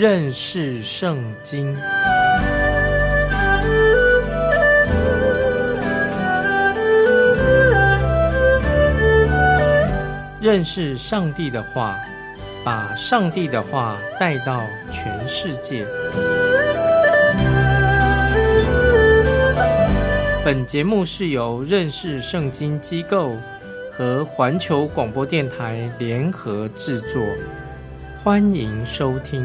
认识圣经。认识上帝的话，把上帝的话带到全世界。本节目是由认识圣经机构和环球广播电台联合制作，欢迎收听。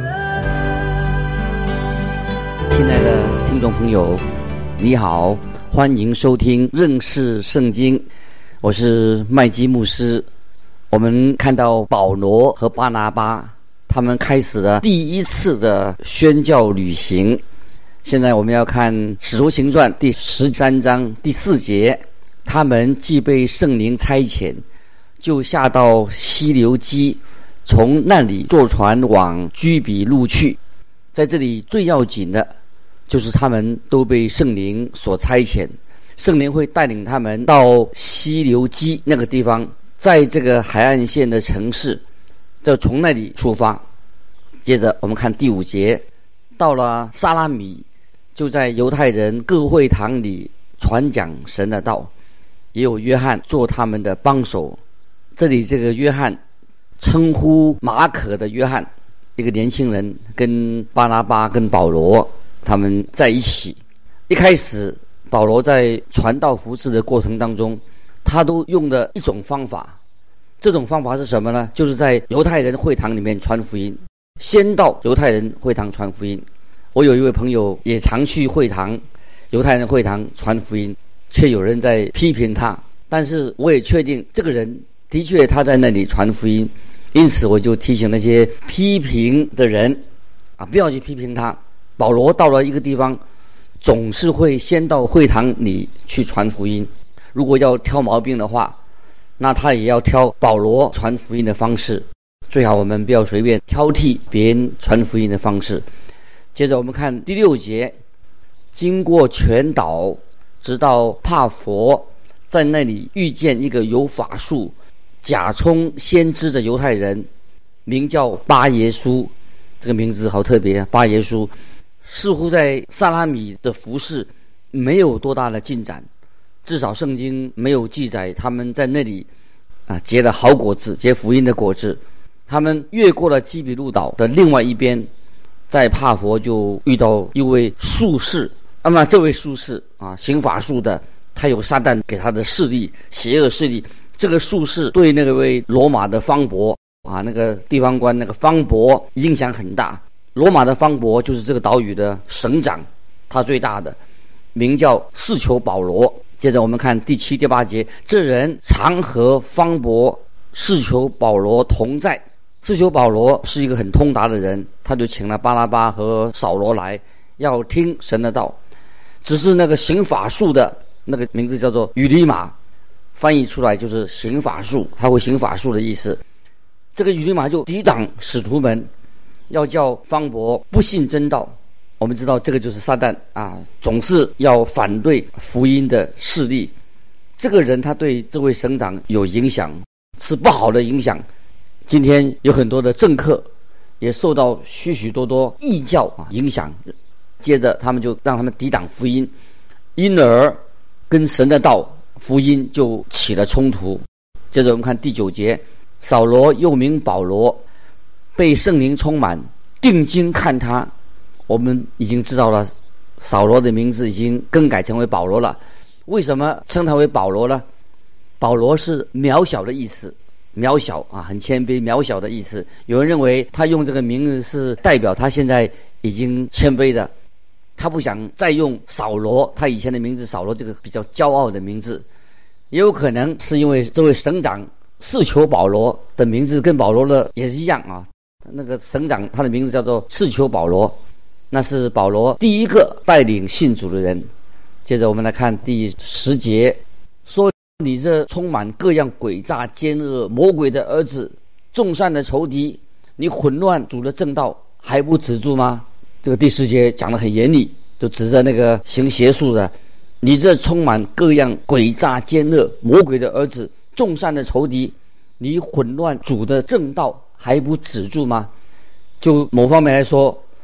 亲爱的听众朋友，你好，欢迎收听认识圣经，我是麦基牧师。我们看到保罗和巴拿巴他们开始了第一次的宣教旅行。现在我们要看使徒行传第13章第4节，他们既被圣灵差遣，就下到西流基，从那里坐船往居比路去。在这里最要紧的就是他们都被圣灵所差遣，圣灵会带领他们到西流基那个地方，在这个海岸线的城市，就从那里出发。接着我们看第5节，到了撒拉米，就在犹太人各会堂里传讲神的道，也有约翰做他们的帮手。这里这个约翰称呼马可的约翰，一个年轻人，跟巴拿巴跟保罗他们在一起。一开始保罗在传道服事的过程当中，他都用的一种方法。这种方法是什么呢？就是在犹太人会堂里面传福音，先到犹太人会堂传福音。我有一位朋友也常去会堂，犹太人会堂传福音，却有人在批评他，但是我也确定这个人的确他在那里传福音，因此我就提醒那些批评的人不要去批评他。保罗到了一个地方，总是会先到会堂里去传福音，如果要挑毛病的话，那他也要挑保罗传福音的方式，最好我们不要随便挑剔别人传福音的方式。接着我们看第6节，经过全岛，直到帕佛，在那里遇见一个有法术假充先知的犹太人，名叫巴耶稣。这个名字好特别，巴耶稣。似乎在撒拉米的服事没有多大的进展，至少圣经没有记载他们在那里结了好果子，结福音的果子。他们越过了基比路岛的另外一边，在帕佛就遇到一位术士。那么这位术士行法术的，他有撒旦给他的势力，邪恶势力。这个术士对那个位罗马的方伯那个地方官那个方伯影响很大。罗马的方伯就是这个岛屿的省长，他最大的，名叫士求保罗。接着我们看第7、第8节，这人常和方伯、士求保罗同在。士求保罗是一个很通达的人，他就请了巴拿巴和扫罗来，要听神的道。只是那个行法术的那个名字叫做以利马，翻译出来就是行法术，他会行法术的意思。这个以利马就抵挡使徒们，要叫方伯不信真道。我们知道这个就是撒旦总是要反对福音的势力。这个人他对这位省长有影响，是不好的影响。今天有很多的政客也受到许许多多异教影响，接着他们就让他们抵挡福音，因而跟神的道福音就起了冲突。接着我们看第9节，扫罗又名保罗，被圣灵充满，定睛看他。我们已经知道了，扫罗的名字已经更改成为保罗了。为什么称他为保罗呢？保罗是渺小的意思，渺小很谦卑，渺小的意思。有人认为他用这个名字是代表他现在已经谦卑的，他不想再用扫罗，他以前的名字扫罗这个比较骄傲的名字。也有可能是因为这位省长士求保罗的名字跟保罗的也是一样那个省长他的名字叫做士求保罗，那是保罗第一个带领信主的人。接着我们来看第10节，说你这充满各样诡诈奸恶魔鬼的儿子，众善的仇敌，你混乱主的正道，还不止住吗？这个第10节讲得很严厉，就指着那个行邪术的，你这充满各样诡诈奸恶魔鬼的儿子，众善的仇敌，你混乱主的正道，还不止住吗？就某方面来说，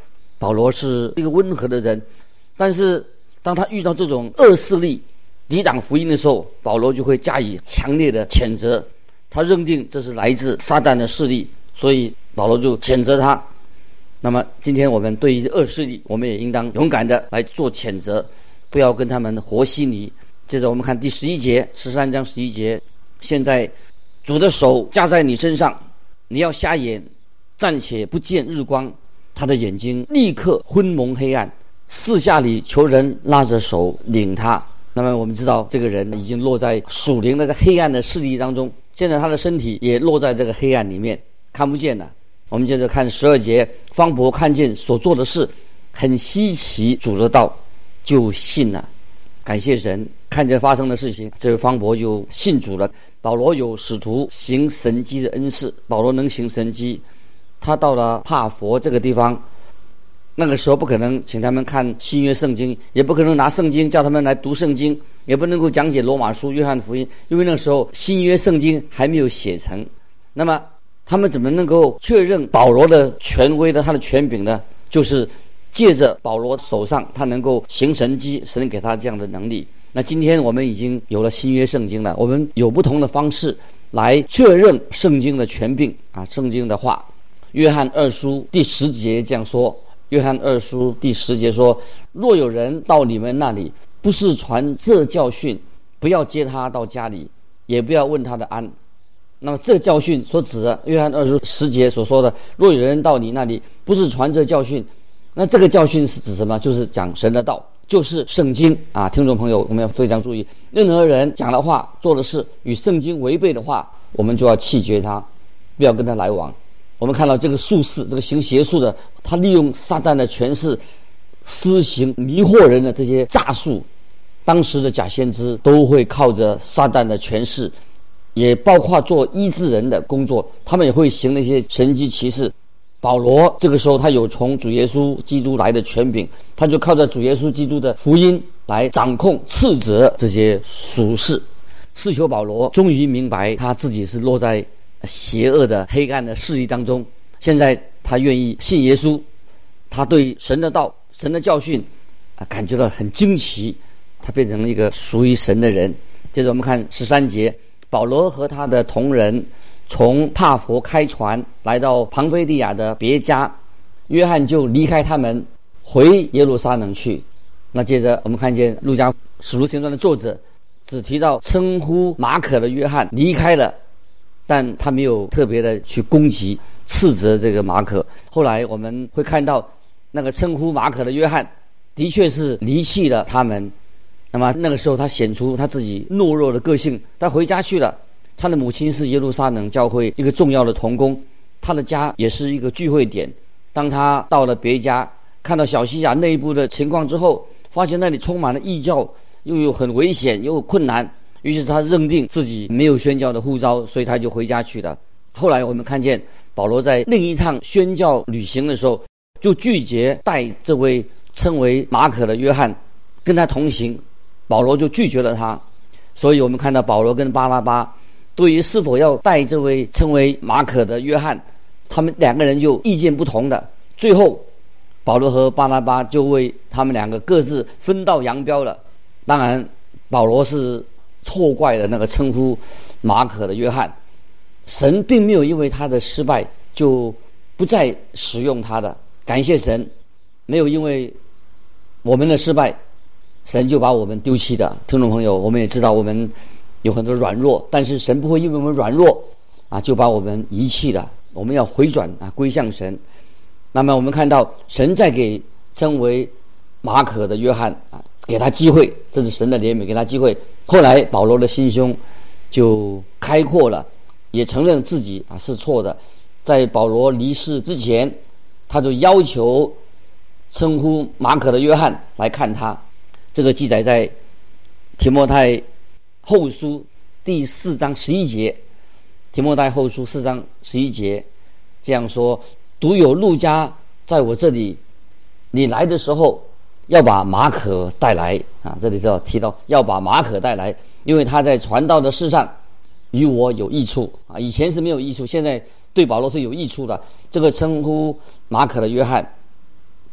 保罗是一个温和的人，但是当他遇到这种恶势力抵挡福音的时候，保罗就会加以强烈的谴责。他认定这是来自撒旦的势力，所以保罗就谴责他。那么今天我们对于恶势力，我们也应当勇敢的来做谴责，不要跟他们和稀泥。接着我们看第11节，13章11节，现在主的手加在你身上，你要瞎眼，暂且不见日光。他的眼睛立刻昏蒙黑暗，四下里求人拉着手领他。那么我们知道这个人已经落在属灵的黑暗的势力当中，现在他的身体也落在这个黑暗里面，看不见了。我们接着看12节，方伯看见所做的事很稀奇，主的道就信了。感谢神，看见发生的事情，这位方伯就信主了。保罗有使徒行神迹的恩赐，保罗能行神迹。他到了帕佛这个地方，那个时候不可能请他们看新约圣经，也不可能拿圣经叫他们来读圣经，也不能够讲解罗马书、约翰福音，因为那个时候新约圣经还没有写成。那么他们怎么能够确认保罗的权威的他的权柄呢？就是借着保罗手上他能够行神迹，神给他这样的能力。那今天我们已经有了新约圣经了，我们有不同的方式来确认圣经的权柄啊，圣经的话。约翰2书第10节这样说，约翰2书第10节说，若有人到你们那里不是传这教训，不要接他到家里，也不要问他的安。那么这教训所指的，约翰2书10节所说的，若有人到你那里不是传这教训，那这个教训是指什么？就是讲神的道，就是圣经啊！听众朋友，我们要非常注意，任何人讲的话、做的事与圣经违背的话，我们就要弃绝他，不要跟他来往。我们看到这个术士，这个行邪术的，他利用撒旦的权势，施行迷惑人的这些诈术。当时的假先知都会靠着撒旦的权势，也包括做医治人的工作，他们也会行那些神迹奇事。保罗这个时候他有从主耶稣基督来的权柄，他就靠着主耶稣基督的福音来掌控斥责这些俗事。施求保罗终于明白他自己是落在邪恶的黑暗的势力当中，现在他愿意信耶稣，他对神的道、神的教训感觉到很惊奇，他变成了一个属于神的人。接着我们看13节，保罗和他的同人从帕佛开船来到庞菲利亚的别家，约翰就离开他们回耶路撒冷去。那接着我们看见路加使徒行传的作者只提到称呼马可的约翰离开了，但他没有特别的去攻击斥责这个马可。后来我们会看到那个称呼马可的约翰的确是离弃了他们，那么那个时候他显出他自己懦弱的个性，他回家去了。他的母亲是耶路撒冷教会一个重要的同工，他的家也是一个聚会点。当他到了别家，看到小西亚内部的情况之后，发现那里充满了异教，又有很危险又有困难，于是他认定自己没有宣教的呼召，所以他就回家去了。后来我们看见保罗在另一趟宣教旅行的时候，就拒绝带这位称为马可的约翰跟他同行，保罗就拒绝了他。所以我们看到保罗跟巴拉巴对于是否要带这位称为马可的约翰，他们两个人就意见不同的。最后保罗和巴拉巴就为他们两个各自分道扬镳了。当然保罗是错怪了那个称呼马可的约翰，神并没有因为他的失败就不再使用他的，感谢神，没有因为我们的失败神就把我们丢弃的。听众朋友，我们也知道我们有很多软弱，但是神不会因为我们软弱就把我们遗弃了，我们要回转归向神。那么我们看到神在给称为马可的约翰给他机会，这是神的怜悯，给他机会。后来保罗的心胸就开阔了，也承认自己是错的。在保罗离世之前，他就要求称呼马可的约翰来看他。这个记载在提摩太后书第4章11节，提摩太后书4章11节这样说，独有路加在我这里，你来的时候要把马可带来这里就提到要把马可带来，因为他在传道的事上与我有益处以前是没有益处，现在对保罗是有益处的。这个称呼马可的约翰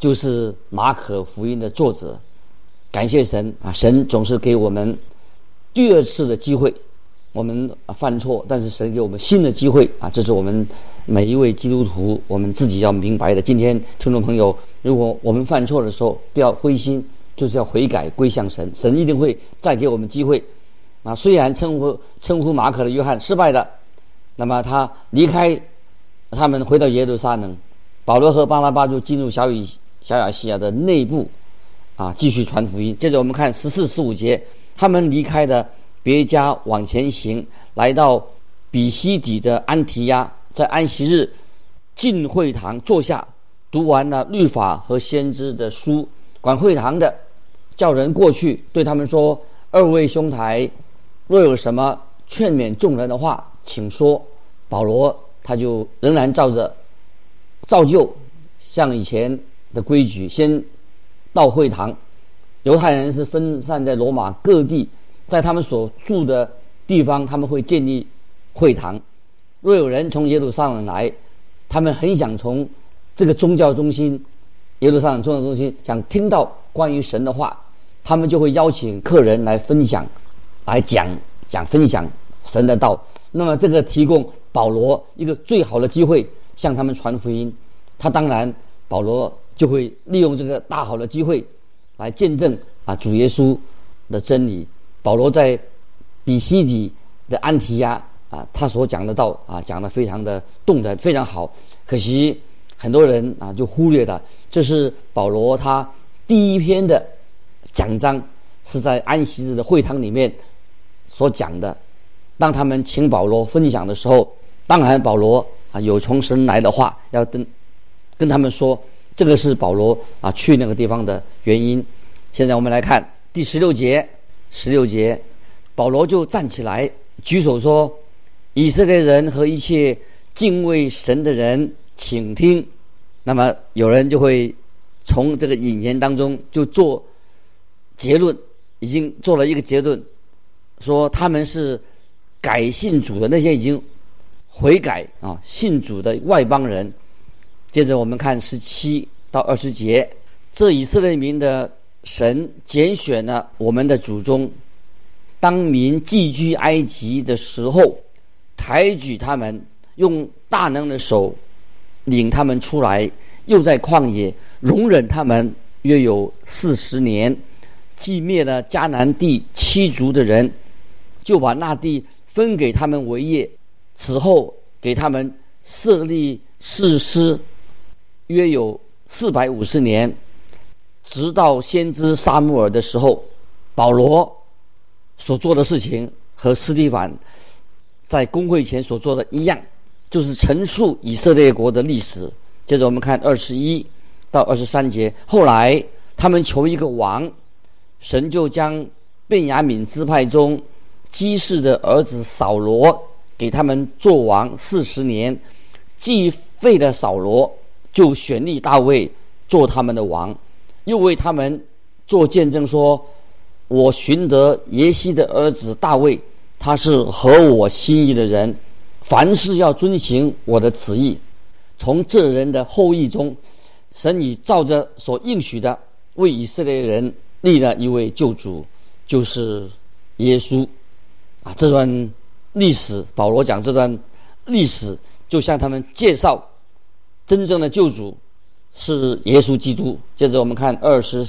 就是马可福音的作者。感谢神啊，神总是给我们第二次的机会。我们犯错，但是神给我们新的机会啊，这是我们每一位基督徒我们自己要明白的。今天听众朋友，如果我们犯错的时候不要灰心，就是要悔改归向神，神一定会再给我们机会啊。虽然称呼马可的约翰失败了，那么他离开他们回到耶路撒冷，保罗和巴拿巴就进入小亚细亚的内部啊，继续传福音。接着我们看14、15节，他们离开的别家往前行，来到比西底的安提亚，在安息日进会堂坐下，读完了律法和先知的书。管会堂的叫人过去，对他们说：二位兄台，若有什么劝勉众人的话，请说。保罗他就仍然照旧像以前的规矩，先到会堂。犹太人是分散在罗马各地，在他们所住的地方，他们会建立会堂。若有人从耶路撒冷来，他们很想从这个宗教中心，耶路撒冷宗教中心，想听到关于神的话，他们就会邀请客人来分享，来分享神的道。那么这个提供保罗一个最好的机会向他们传福音。他当然保罗就会利用这个大好的机会来见证啊主耶稣的真理。保罗在比西底的安提亚啊，他所讲的道啊，讲得非常的动人，非常好。可惜很多人啊就忽略了，这是保罗他第一篇的讲章，是在安息日的会堂里面所讲的。当他们请保罗分享的时候，当然保罗啊有从神来的话要跟他们说，这个是保罗啊去那个地方的原因。现在我们来看第16节，保罗就站起来举手说：以色列人和一切敬畏神的人，请听。那么有人就会从这个引言当中就做结论，已经做了一个结论，说他们是改信主的那些已经悔改啊信主的外邦人。接着我们看17到20节，这以色列民的神拣选了我们的祖宗，当民寄居埃及的时候，抬举他们，用大能的手领他们出来，又在旷野容忍他们约有40年，既灭了迦南地7族的人，就把那地分给他们为业。此后给他们设立士师，约有450年，直到先知撒母耳的时候。保罗所做的事情和司提反在公会前所做的一样，就是陈述以色列国的历史。接着我们看21到23节，后来他们求一个王，神就将便雅悯支派中基士的儿子扫罗给他们做王40年，既废了扫罗，就选立大卫做他们的王，又为他们做见证说：我寻得耶西的儿子大卫，他是合我心意的人，凡事要遵行我的旨意。从这人的后裔中，神已照着所应许的，为以色列人立了一位救主，就是耶稣啊。这段历史，保罗讲这段历史，就向他们介绍真正的救主是耶稣基督。接着我们看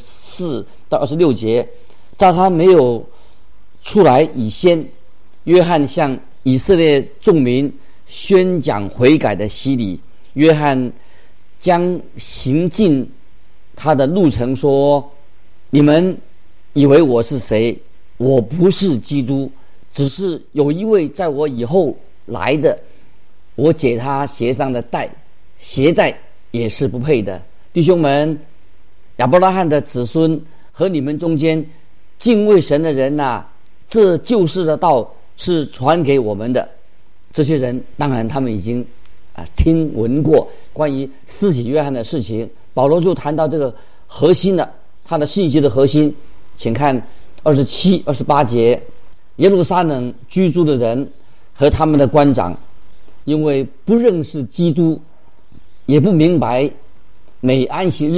24到26节，在他没有出来以先，约翰向以色列众民宣讲悔改的洗礼。约翰将行进他的路程说：你们以为我是谁？我不是基督，只是有一位在我以后来的，我解他鞋上的鞋带也是不配的。弟兄们，亚伯拉罕的子孙和你们中间敬畏神的人啊，这救世的道是传给我们的。这些人当然他们已经听闻过关于施洗约翰的事情。保罗就谈到这个核心了，他的信息的核心，请看27、28节。耶路撒冷居住的人和他们的官长，因为不认识基督，也不明白每安息日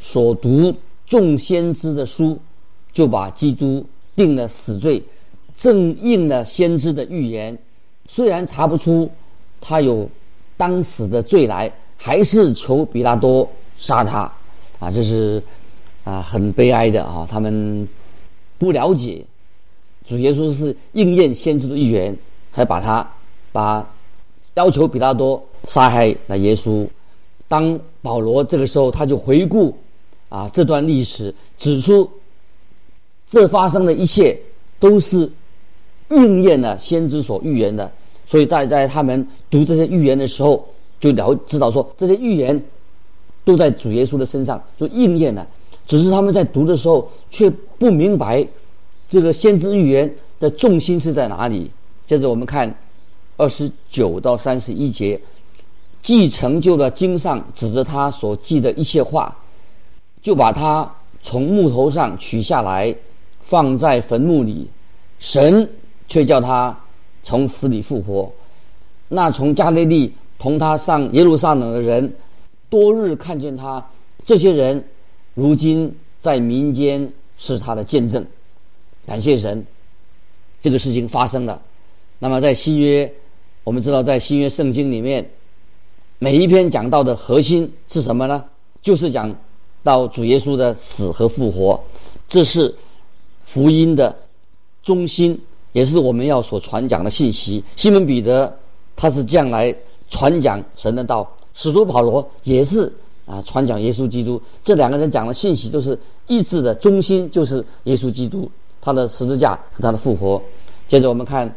所读众先知的书，就把基督定了死罪，正应了先知的预言。虽然查不出他有当死的罪来，还是求比拉多杀他。这是很悲哀的他们不了解主耶稣是应验先知的预言，还把要求比拉多杀害了耶稣。当保罗这个时候他就回顾这段历史，指出这发生的一切都是应验了先知所预言的。所以在他们读这些预言的时候，就知道说这些预言都在主耶稣的身上就应验了，只是他们在读的时候却不明白这个先知预言的重心是在哪里。接着我们看29到31节，既成就了经上指着他所记的一切话，就把他从木头上取下来，放在坟墓里，神却叫他从死里复活。那从加利利同他上耶路撒冷的人，多日看见他，这些人如今在民间是他的见证。感谢神，这个事情发生了。那么在新约，我们知道在新约圣经里面，每一篇讲到的核心是什么呢？就是讲到主耶稣的死和复活，这是福音的中心，也是我们要所传讲的信息。西门彼得他是这样来传讲神的道，使徒保罗也是传讲耶稣基督。这两个人讲的信息都是一致的，中心就是耶稣基督，他的十字架和他的复活。接着我们看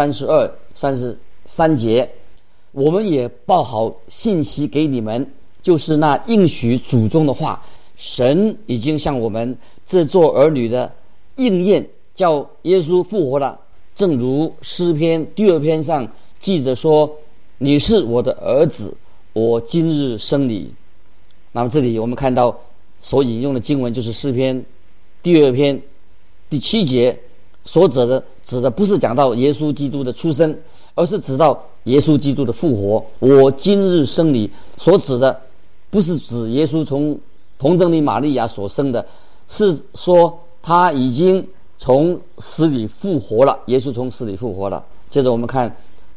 32、33节，我们也报好信息给你们，就是那应许祖宗的话，神已经向我们这做儿女的应验，叫耶稣复活了。正如诗篇第2篇上记着说，你是我的儿子，我今日生你。那么这里我们看到所引用的经文就是诗篇第2篇第7节，所指的不是讲到耶稣基督的出生，而是指到耶稣基督的复活。我今日生你所指的不是指耶稣从童贞女玛利亚所生的，是说他已经从死里复活了，耶稣从死里复活了。接着我们看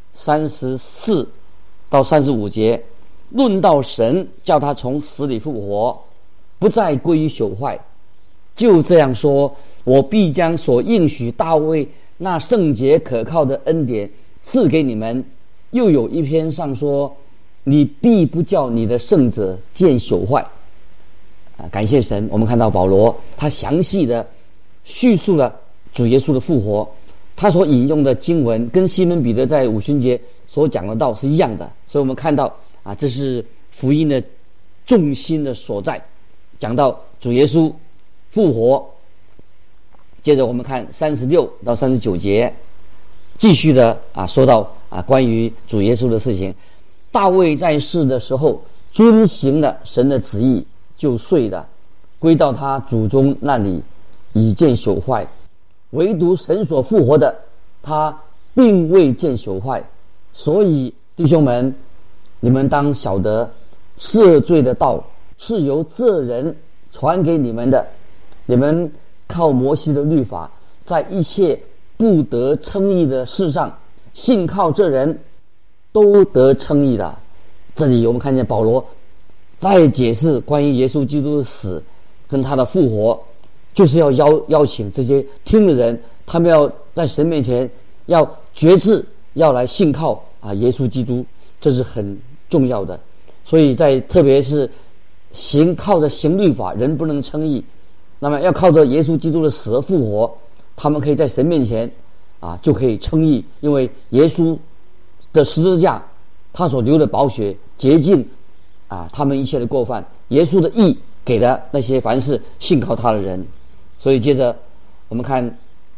34到35节，论到神叫他从死里复活，不再归于朽坏，就这样说，我必将所应许大卫那圣洁可靠的恩典赐给你们。又有一篇上说，你必不叫你的圣者见朽坏。感谢神，我们看到保罗他详细的叙述了主耶稣的复活，他所引用的经文跟西门彼得在五旬节所讲的道是一样的。所以我们看到这是福音的重心的所在，讲到主耶稣复活。接着我们看36到39节，继续的说到关于主耶稣的事情。大卫在世的时候遵行了神的旨意，就睡了，归到他祖宗那里，已见朽坏。唯独神所复活的，他并未见朽坏。所以弟兄们，你们当晓得，赦罪的道是由这人传给你们的。你们靠摩西的律法，在一切不得称义的事上，信靠这人，都得称义了。这里我们看见保罗再解释关于耶稣基督的死跟他的复活，就是要邀请这些听的人，他们要在神面前要决志，要来信靠耶稣基督，这是很重要的。所以特别是靠着行律法人不能称义，那么要靠着耶稣基督的死和复活，他们可以在神面前就可以称义。因为耶稣的十字架，他所流的宝血洁净他们一切的过犯，耶稣的义给了那些凡是信靠他的人。所以接着我们看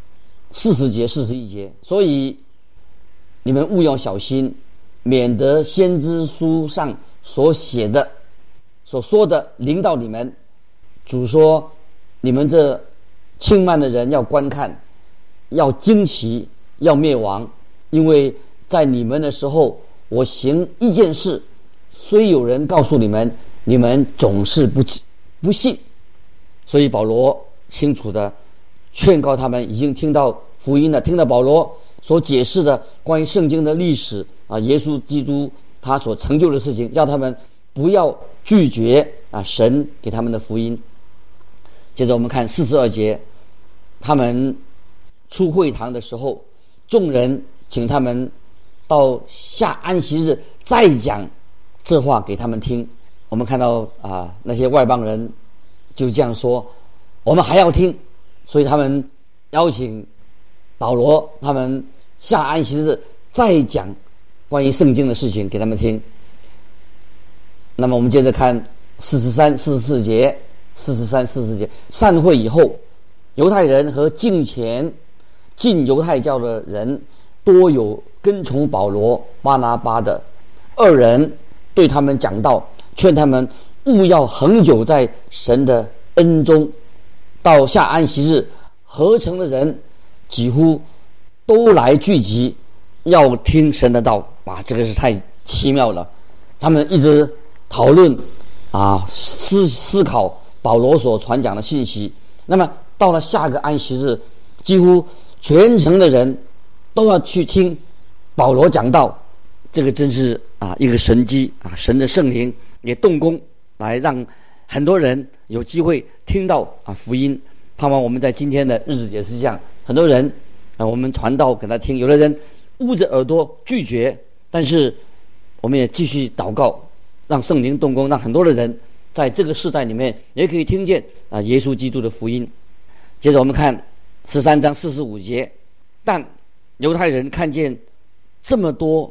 40节41节，所以你们务要小心，免得先知书上所写的所说的临到你们。主说，你们这轻慢的人要观看，要惊奇，要灭亡。因为在你们的时候，我行一件事，虽有人告诉你们，你们总是不信。所以保罗清楚的劝告他们，已经听到福音了，听到保罗所解释的关于圣经的历史耶稣基督他所成就的事情，叫他们不要拒绝神给他们的福音。接着我们看42节，他们出会堂的时候，众人请他们到下安息日再讲这话给他们听。我们看到那些外邦人就这样说，我们还要听。所以他们邀请保罗他们下安息日再讲关于圣经的事情给他们听。那么我们接着看43、44节，散会以后，犹太人和敬虔进犹太教的人多有跟从保罗、巴拿巴的，二人对他们讲道，劝他们务要恒久在神的恩中。到下安息日，合成的人几乎都来聚集，要听神的道。这个是太奇妙了。他们一直讨论思考保罗所传讲的信息。那么到了下个安息日，几乎全城的人都要去听保罗讲道。这个真是一个神迹神的圣灵也动工，来让很多人有机会听到福音。盼望我们在今天的日子也是这样，很多人我们传道给他听，有的人捂着耳朵拒绝，但是我们也继续祷告，让圣灵动工，让很多的人在这个世代里面也可以听见耶稣基督的福音。接着我们看13章45节，但犹太人看见人这么多，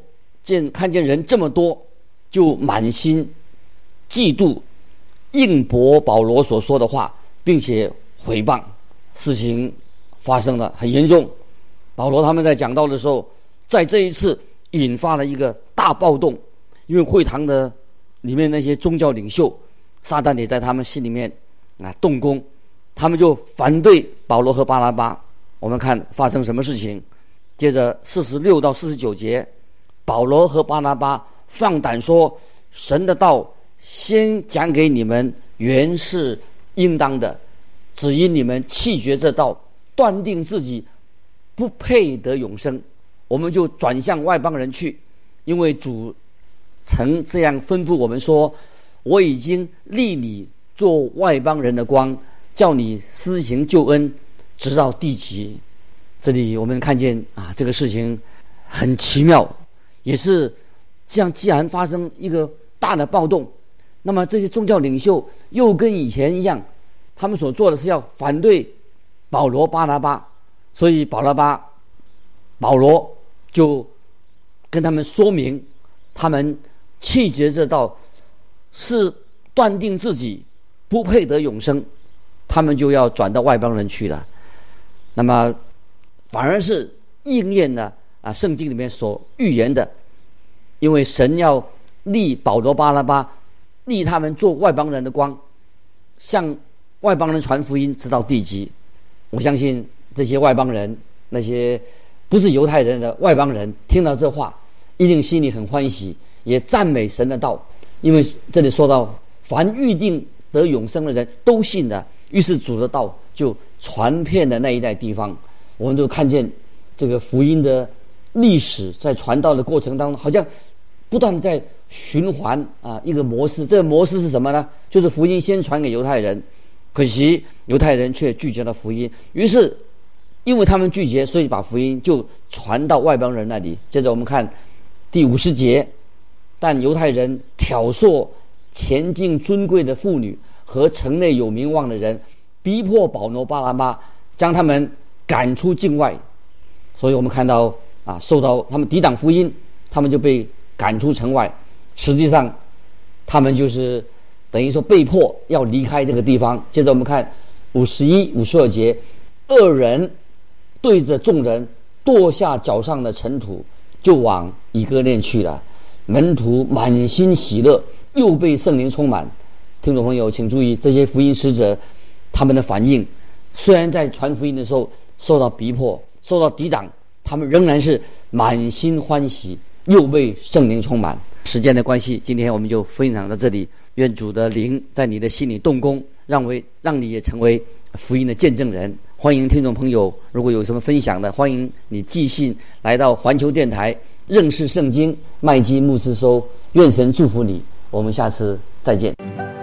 就满心嫉妒，应驳保罗所说的话，并且毁谤。事情发生了很严重，保罗他们在讲道的时候，在这一次引发了一个大暴动，因为会堂的里面那些宗教领袖，撒旦也在他们心里面动工，他们就反对保罗和巴拿巴。我们看发生什么事情。接着46到49节，保罗和巴拿巴放胆说，神的道先讲给你们原是应当的，只因你们弃绝这道，断定自己不配得永生，我们就转向外邦人去。因为主曾这样吩咐我们说，我已经立你做外邦人的光，叫你施行救恩，直到地极。这里我们看见这个事情很奇妙，也是这样。既然发生一个大的暴动，那么这些宗教领袖又跟以前一样，他们所做的是要反对保罗、巴拿巴，所以保罗就跟他们说明，他们弃绝这道是断定自己不配得永生，他们就要转到外邦人去了。那么反而是应验了圣经里面所预言的，因为神要立保罗、巴拿巴，立他们做外邦人的光，向外邦人传福音，直到地极。我相信这些外邦人，那些不是犹太人的外邦人，听到这话一定心里很欢喜，也赞美神的道。因为这里说到凡预定得永生的人都信的，于是主的道就传遍了那一带地方。我们就看见这个福音的历史在传道的过程当中，好像不断在循环一个模式。这个模式是什么呢？就是福音先传给犹太人，可惜犹太人却拒绝了福音，于是因为他们拒绝，所以把福音就传到外邦人那里。接着我们看第50节，但犹太人挑唆前进尊贵的妇女和城内有名望的人，逼迫保罗、巴拿巴，将他们赶出境外。所以我们看到受到他们抵挡福音，他们就被赶出城外。实际上他们就是等于说被迫要离开这个地方。接着我们看51、52节，二人对着众人跺下脚上的尘土，就往以哥念去了。门徒满心喜乐，又被圣灵充满。听众朋友请注意，这些福音使者他们的反应，虽然在传福音的时候受到逼迫、受到抵挡，他们仍然是满心欢喜，又被圣灵充满。时间的关系，今天我们就分享到这里。 愿主的灵在你的心里动工，让你也成为福音的见证人。欢迎听众朋友，如果有什么分享的，欢迎你寄信来到环球电台认识圣经麦基牧师收。愿神祝福你，我们下次再见。